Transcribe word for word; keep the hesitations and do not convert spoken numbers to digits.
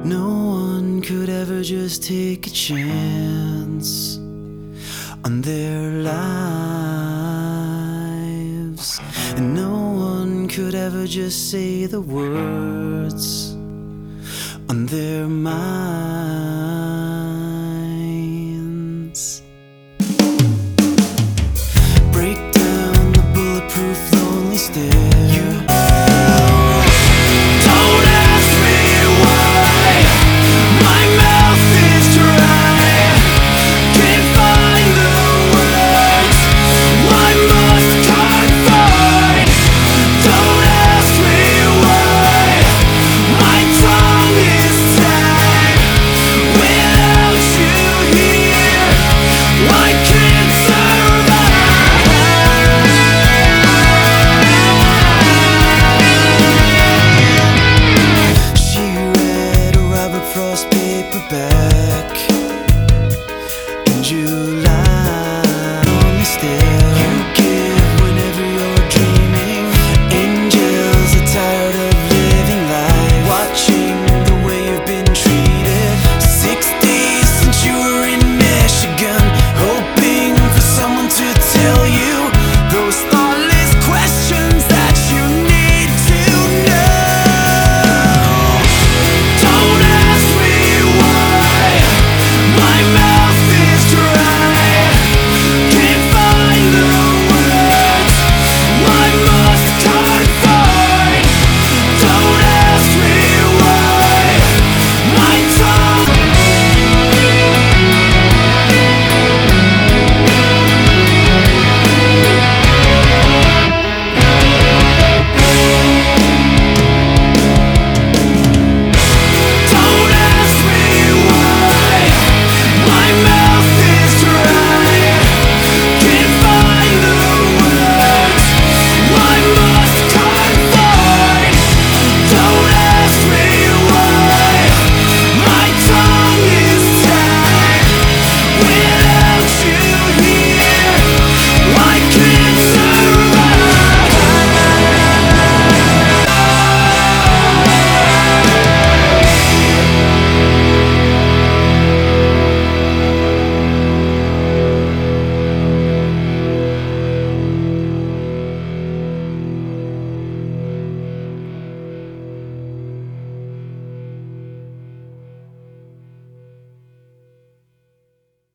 No one could ever just take a chance on their lives, and no one could ever just say the words on their minds. Break down the bulletproof lonely stair. Paper bag.